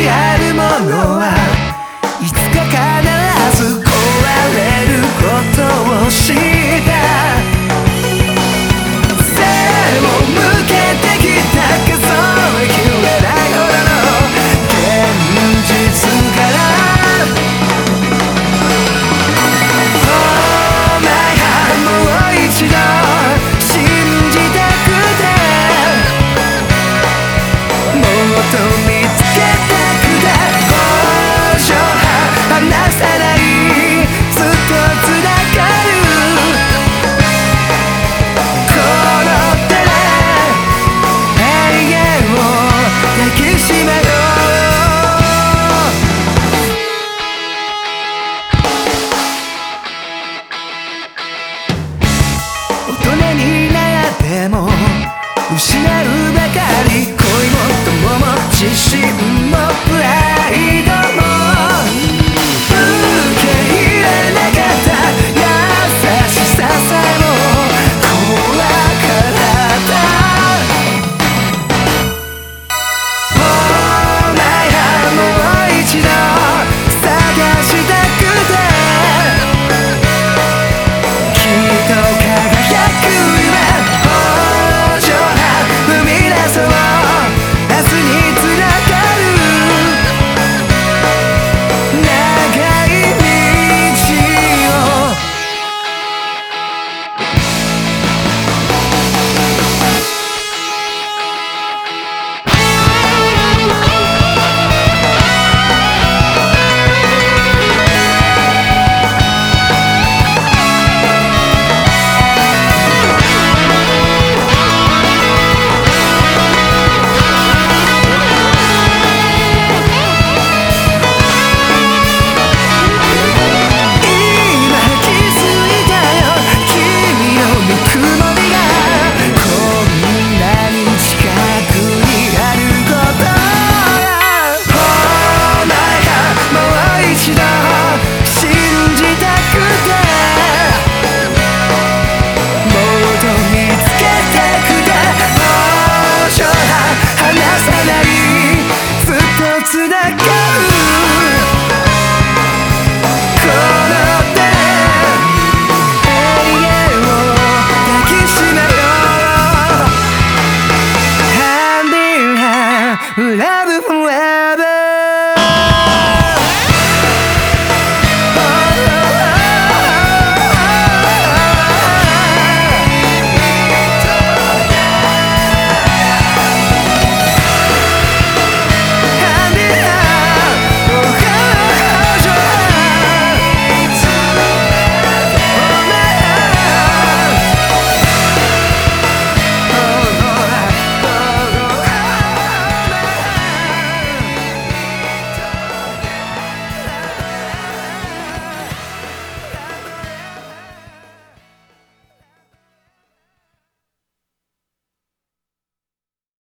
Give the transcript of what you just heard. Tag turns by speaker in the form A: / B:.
A: にあるものはいつか必ず壊れることを知った背を向けてきた数えきれないほどの現実からお前はもう一度信じたくてもっと見つけたくて交渉は離さないずっとつながるこの手で永遠を抱きしめよう大人になっても失うばかり恋も友も自信もプライドも受け入れなかった優しささえも怖かったお前はもう一度探したくてきっと輝く夢往生は生み出そう明日につながる長い道をつながるこの手で永遠を抱きしめよう Hand in hand, love forever